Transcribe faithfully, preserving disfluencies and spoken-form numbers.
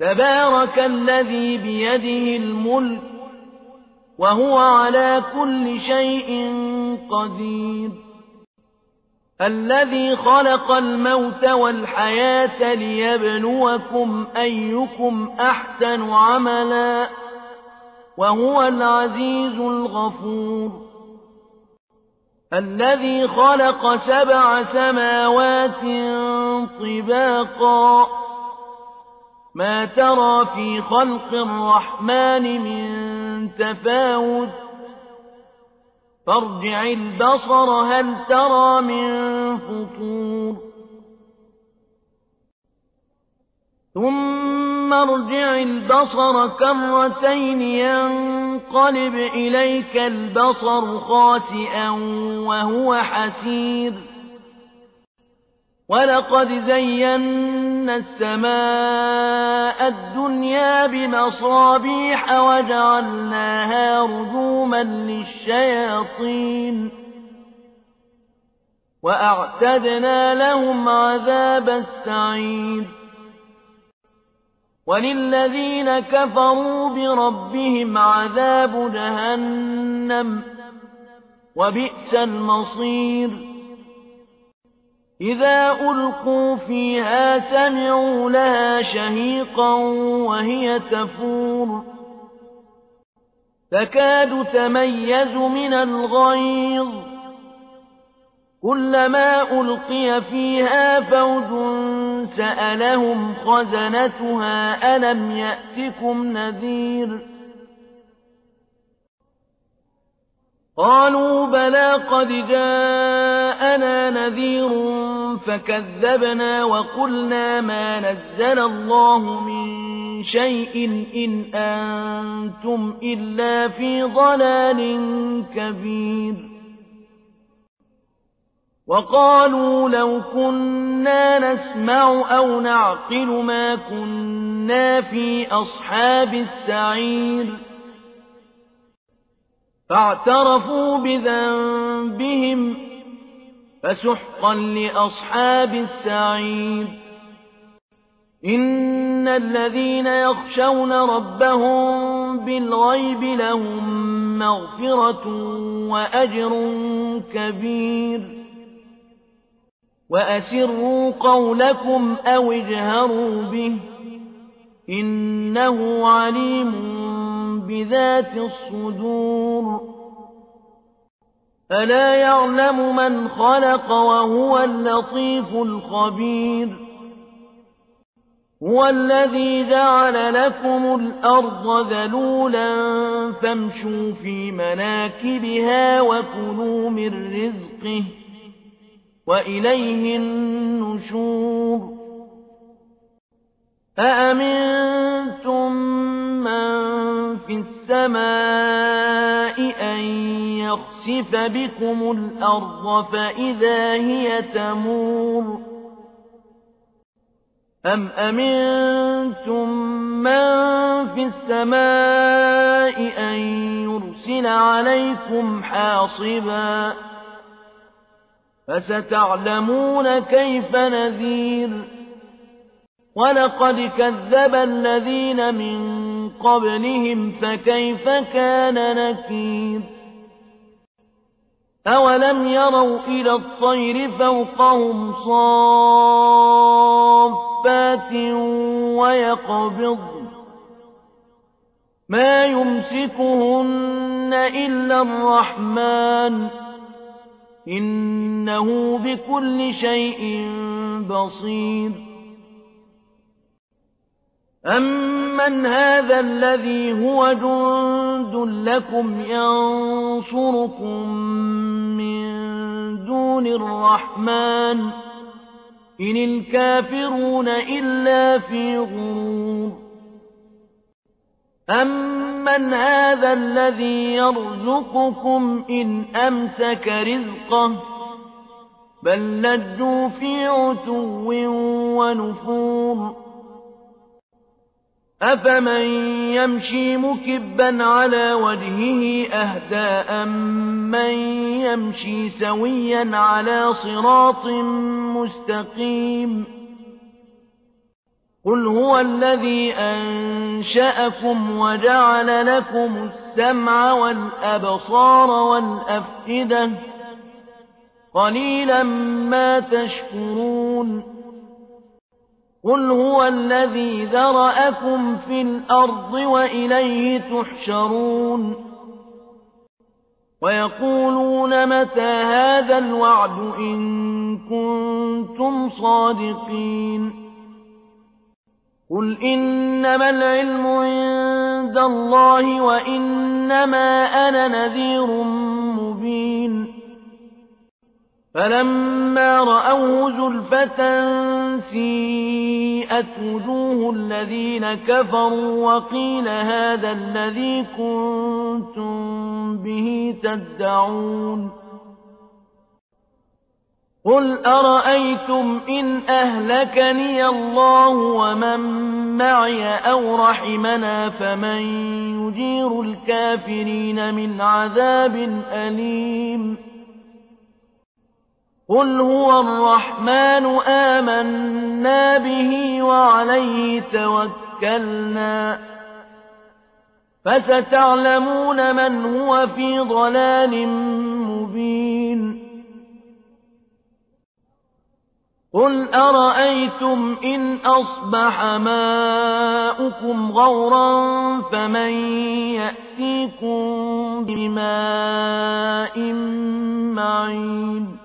تبارك الذي بيده الملك وهو على كل شيء قدير الذي خلق الموت والحياة ليبلوكم أيكم أحسن عملا وهو العزيز الغفور الذي خلق سبع سماوات طباقا ما ترى في خلق الرحمن من تفاوت فارجع البصر هل ترى من فطور ثم ارجع البصر كرتين ينقلب إليك البصر خاسئا وهو حسير ولقد زينا السماء الدنيا بمصابيح وجعلناها رجوما للشياطين وأعتدنا لهم عذاب السعير وللذين كفروا بربهم عذاب جهنم وبئس المصير إذا ألقوا فيها سمعوا لها شهيقا وهي تفور تكاد تميز من الغيظ كلما ألقي فيها فوج سألهم خزنتها ألم يأتكم نذير قالوا بلى قد جاءنا نذير فكذبنا وقلنا ما نزل الله من شيء إن أنتم إلا في ضلال كبير وقالوا لو كنا نسمع أو نعقل ما كنا في أصحاب السعير فاعترفوا بذنبهم فسحقا لأصحاب السعير إن الذين يخشون ربهم بالغيب لهم مغفرة وأجر كبير وأسروا قولكم أو اجهروا به إنه عليم بذات الصدور ألا يعلم من خلق وهو اللطيف الخبير هو الذي جعل لكم الأرض ذلولا فامشوا في مناكبها وكلوا من رزقه وإليه النشور أأمنتم من في السماء أن يخسف بكم الأرض فإذا هي تمور أم أمنتم من في السماء أن يرسل عليكم حاصبا فستعلمون كيف نذير ولقد كذب الذين من قبلهم فكيف كان نكير أولم يروا إلى الطير فوقهم صافات ويقبضن ما يمسكهن إلا الرحمن إنه بكل شيء بصير أمن هذا الذي هو جند لكم ينصركم من دون الرحمن إن الكافرون إلا في غرور أمن هذا الذي يرزقكم إن أمسك رزقه بل لجوا في عتو ونفور أفمن يمشي مكبا على وجهه أهدى أمن يمشي سويا على صراط مستقيم قل هو الذي أنشأكم وجعل لكم السمع والأبصار والأفئدة قليلا ما تشكرون قل هو الذي ذرأكم في الأرض وإليه تحشرون ويقولون متى هذا الوعد إن كنتم صادقين قل إنما العلم عند الله وإنما أنا نذير مبين فلما رأوه زلفة سيئت وجوه الذين كفروا وقيل هذا الذي كنتم به تدعون قل أرأيتم إن أهلكني الله ومن معي أو رحمنا فمن يجير الكافرين من عذاب أليم قل هو الرحمن آمنا به وعليه توكلنا فستعلمون من هو في ضلال مبين قل أرأيتم إن أصبح ماؤكم غورا فمن يأتيكم بماء معين